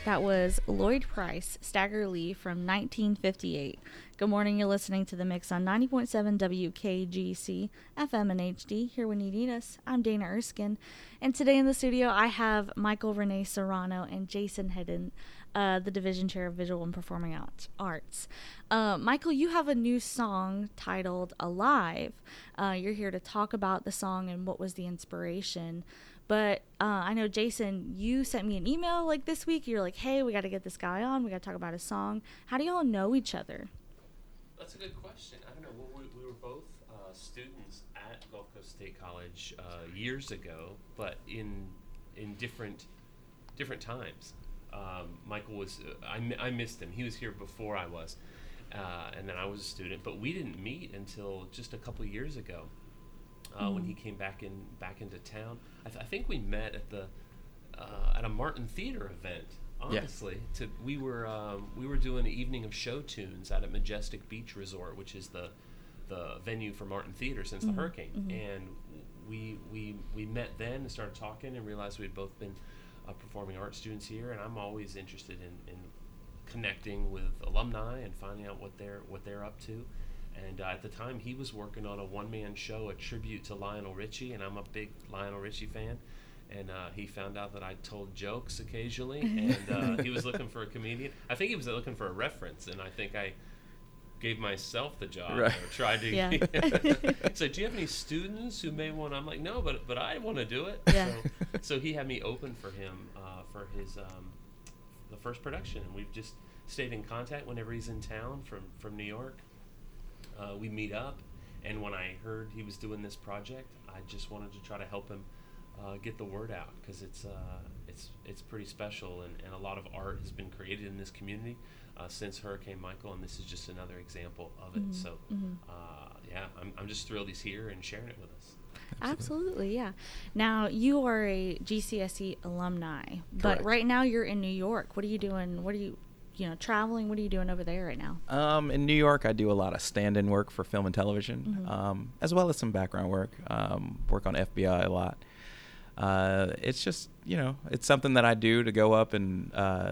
That was Lloyd Price, Stagger Lee from 1958. Good morning, you're listening to The Mix on 90.7 WKGC, FM and HD, here when you need us. I'm Dana Erskine, and today in the studio I have Michael Renee Serrano and Jason Hedden, the Division Chair of Visual and Performing Arts. Michael, you have a new song titled Alive. You're here to talk about the song and what was the inspiration. But I know, Jason, you sent me an email like this week. You're like, hey, we got to get this guy on. We got to talk about his song. How do y'all know each other? That's a good question. I don't know. Well, we were both students at Gulf Coast State College years ago, but in different times. Michael was, I missed him. He was here before I was, and then I was a student. But we didn't meet until just a couple years ago. When he came back into town, I think we met at a Martin Theater event. Honestly, yeah. We were doing an evening of show tunes out at Majestic Beach Resort, which is the venue for Martin Theater since the hurricane, and we met then and started talking and realized we'd both been performing arts students here, and I'm always interested in connecting with alumni and finding out what they're up to. And at the time, he was working on a one-man show, a tribute to Lionel Richie, and I'm a big Lionel Richie fan. And he found out that I told jokes occasionally, and he was looking for a comedian. I think he was looking for a reference, and I think I gave myself the job, right. Or tried to. Yeah. So, do you have any students who may want? I'm like, no, but I want to do it. Yeah. So he had me open for him for his the first production, and we've just stayed in contact whenever he's in town from New York. We meet up, and when I heard he was doing this project, I just wanted to try to help him get the word out, because it's pretty special, and a lot of art has been created in this community since Hurricane Michael, and this is just another example of it. So, yeah, I'm just thrilled he's here and sharing it with us. Absolutely, yeah. Now, you are a GCSE alumni, but Correct. Right now you're in New York. What are you doing? Traveling? What are you doing over there right now? In New York, I do a lot of stand-in work for film and television, as well as some background work. Work on FBI a lot. It's just, it's something that I do to go up and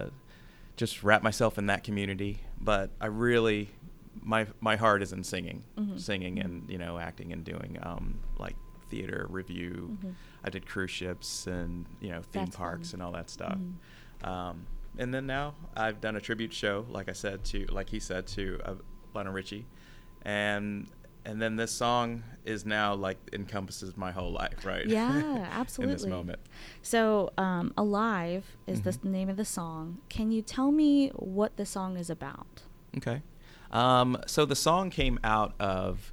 just wrap myself in that community. But I really, my heart is in singing and, acting and doing like theater, review. I did cruise ships and, theme That's parks fun. and all that stuff. And then now I've done a tribute show, like he said, to Lionel Richie. And then this song is now like encompasses my whole life, right? Yeah, absolutely. In this moment. So, Alive is the name of the song. Can you tell me what the song is about? Okay. So the song came out of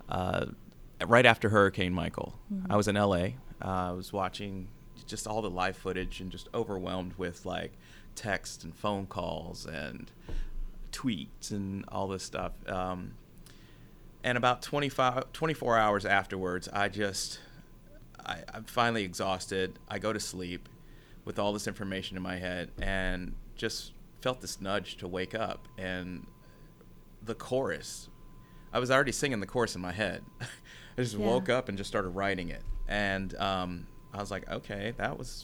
right after Hurricane Michael. I was in LA. I was watching just all the live footage and just overwhelmed with like text and phone calls and tweets and all this stuff. And about 24 hours afterwards, I'm finally exhausted. I go to sleep with all this information in my head and just felt this nudge to wake up. And the chorus, I was already singing the chorus in my head. I just woke up and just started writing it. And I was like, okay, that was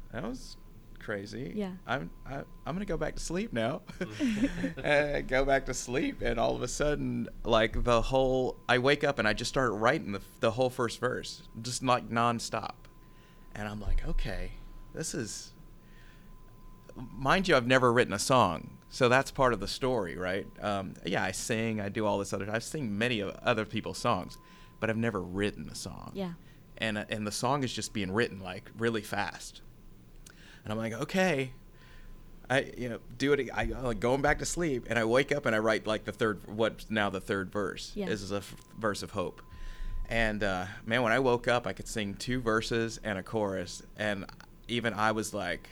crazy. Yeah. I'm gonna go back to sleep now. And go back to sleep, and all of a sudden, like I wake up and I just started writing the whole first verse, just like nonstop. And I'm like, okay, this is. Mind you, I've never written a song, so that's part of the story, right? Yeah, I sing, I do all this other. I sing many of other people's songs, but I've never written a song. Yeah. And the song is just being written like really fast. And I'm like, okay, I do it. I like going back to sleep, and I wake up and I write like what's now the third verse. Yeah. This is a verse of hope. And man, when I woke up, I could sing 2 verses and a chorus, and even I was like,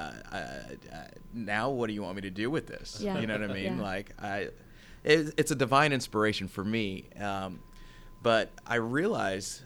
now what do you want me to do with this? Yeah. You know what I mean? Yeah. Like it's a divine inspiration for me. But I realized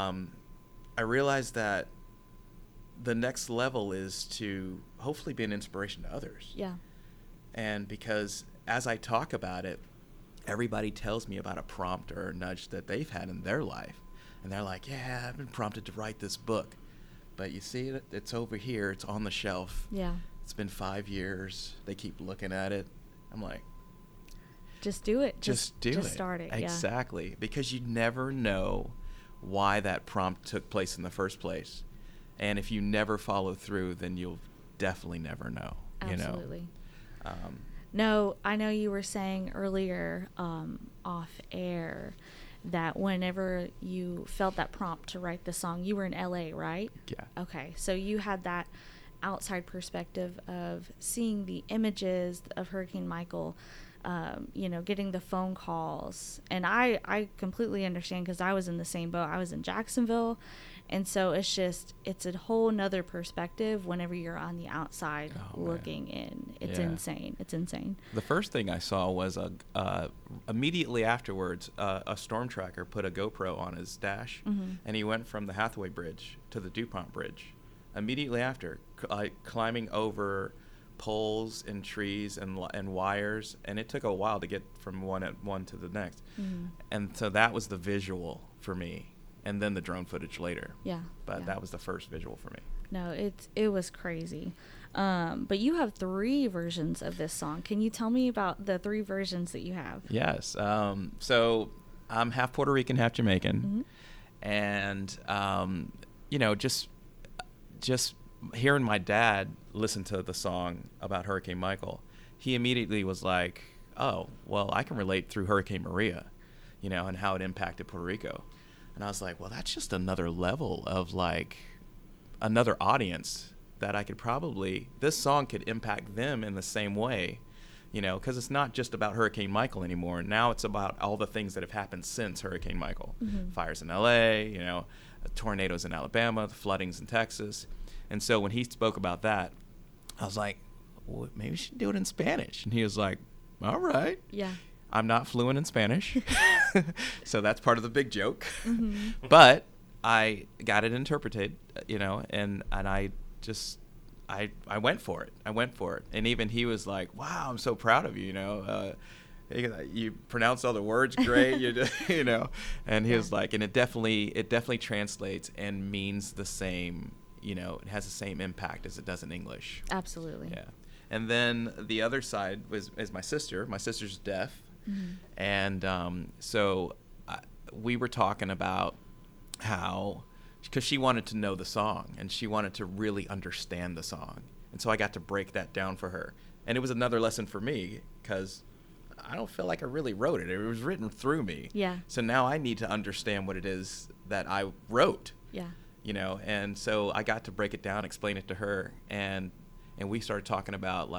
that the next level is to hopefully be an inspiration to others. Yeah. And because as I talk about it, everybody tells me about a prompt or a nudge that they've had in their life. And they're like, yeah, I've been prompted to write this book. But you see, it's over here. It's on the shelf. Yeah. It's been 5 years. They keep looking at it. I'm like, just do it. Just do it. Just start it. Exactly. Because you never know why that prompt took place in the first place. And if you never follow through, then you'll definitely never know. Absolutely. You know? No, I know you were saying earlier off air that whenever you felt that prompt to write the song, you were in LA, right? Yeah. Okay. So you had that outside perspective of seeing the images of Hurricane Michael, getting the phone calls. And I completely understand because I was in the same boat. I was in Jacksonville. And so it's a whole nother perspective whenever you're on the outside looking in. It's insane. It's insane. The first thing I saw was immediately afterwards, a storm tracker put a GoPro on his dash, and he went from the Hathaway Bridge to the DuPont Bridge. Immediately after, climbing over poles and trees and wires, and it took a while to get from one to the next. And so that was the visual for me. And then the drone footage later. Yeah. But that was the first visual for me. No, it was crazy. But you have 3 versions of this song. Can you tell me about the 3 versions that you have? Yes. So I'm half Puerto Rican, half Jamaican. And, just hearing my dad listen to the song about Hurricane Michael, he immediately was like, oh, well, I can relate through Hurricane Maria, and how it impacted Puerto Rico. And I was like, well, that's just another level of another audience that I could this song could impact them in the same way, because it's not just about Hurricane Michael anymore. Now it's about all the things that have happened since Hurricane Michael. Fires in LA, tornadoes in Alabama, the floodings in Texas. And so when he spoke about that, I was like, well, maybe we should do it in Spanish. And he was like, all right. Yeah. I'm not fluent in Spanish, so that's part of the big joke. But I got it interpreted, and I went for it. And even he was like, wow, I'm so proud of you, you pronounce all the words great, And he was like, and it definitely translates and means the same, it has the same impact as it does in English. Absolutely. Yeah. And then the other side is my sister. My sister's deaf. And so we were talking about how, because she wanted to know the song and she wanted to really understand the song. And so I got to break that down for her. And it was another lesson for me because I don't feel like I really wrote it. It was written through me. Yeah. So now I need to understand what it is that I wrote. Yeah. And so I got to break it down, explain it to her. And we started talking about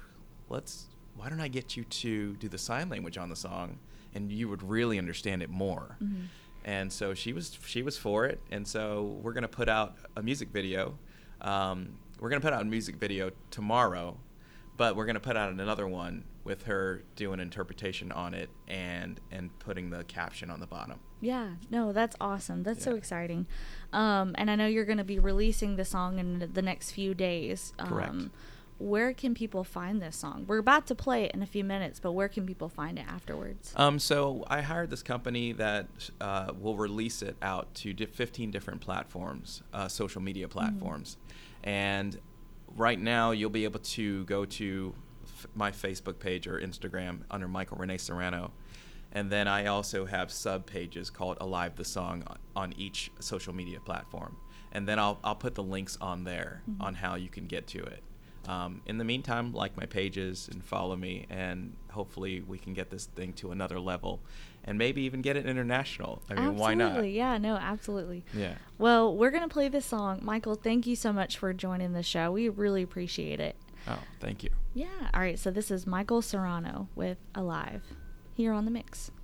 why don't I get you to do the sign language on the song, and you would really understand it more. And so she was for it. And so we're gonna put out a music video. We're gonna put out a music video tomorrow, but we're gonna put out another one with her doing an interpretation on it and putting the caption on the bottom. Yeah, no, that's awesome. That's so exciting. And I know you're gonna be releasing the song in the next few days. Correct. Where can people find this song? We're about to play it in a few minutes, but where can people find it afterwards? So I hired this company that will release it out to 15 different platforms, social media platforms. And right now you'll be able to go to my Facebook page or Instagram under Michael Rene Serrano. And then I also have sub pages called Alive the Song on each social media platform. And then I'll put the links on there on how you can get to it. In the meantime, like my pages and follow me, and hopefully we can get this thing to another level and maybe even get it international. I mean, why not? Absolutely. Yeah, no, absolutely. Yeah. Well, we're going to play this song. Michael, thank you so much for joining the show. We really appreciate it. Oh, thank you. Yeah. All right. So this is Michael Serrano with Alive here on The Mix.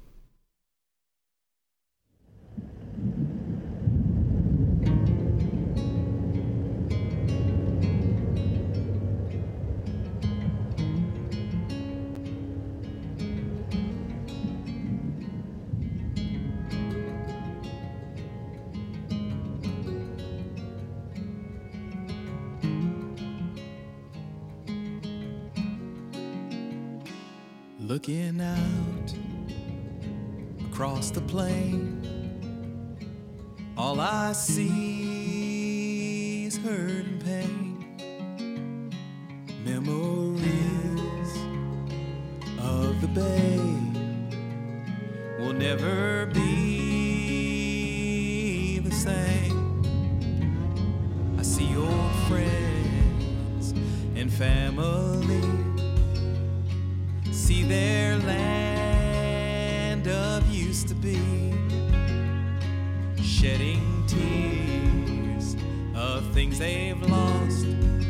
Looking out across the plain, all I see is hurt and pain. never be the same. I see old friends and family, see their land of used to be, shedding tears of things they've lost,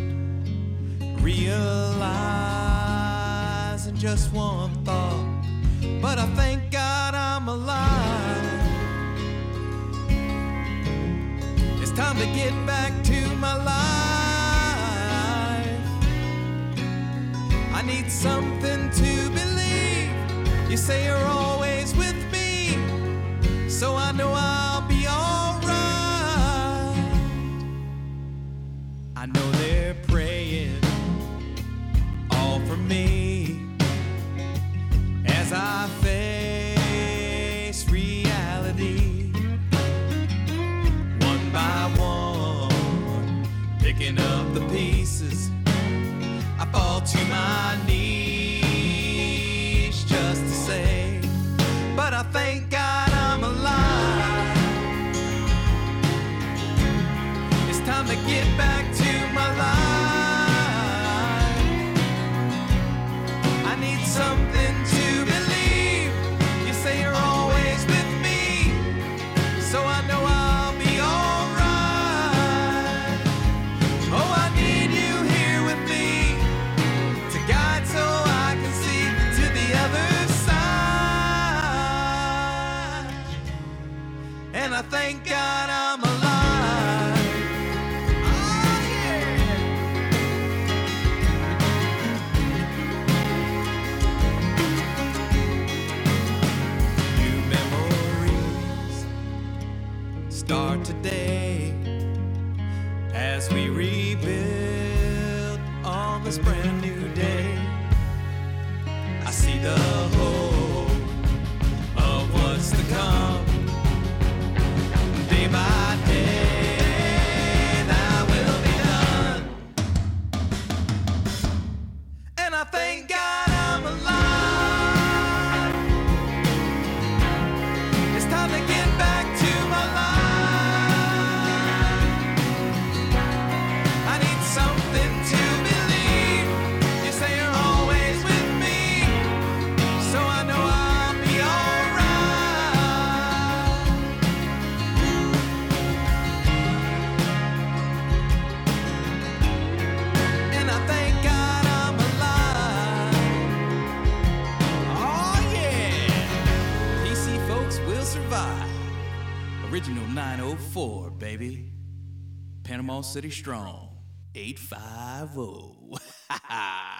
realizing just one thought, but I thank God I'm alive. It's time to get back to my life. I need something to believe. You say you're always with me, so I know I'll be alright. I know they're praying all for me as I face reality, one by one, picking up the pieces. I fall to my knees just to say, but I thank God I'm alive. It's time to get back to my life. I need something to believe. You say you're always with me, so I know I'll be alright. Oh, I need you here with me to guide so I can see to the other side. And I thank God I'm alive. Oh, yeah. New memories start today as we rebuild on this brand new day. I see the hope of what's to come. Day by day, thy will be done. And I thank God I'm alive. It's time to get back to my life. I need something to believe. You say you're always with me, so I know I'll be alright. And I thank God I'm alive. Oh yeah, PC folks will survive. Original 904, baby. Panama City strong. 850.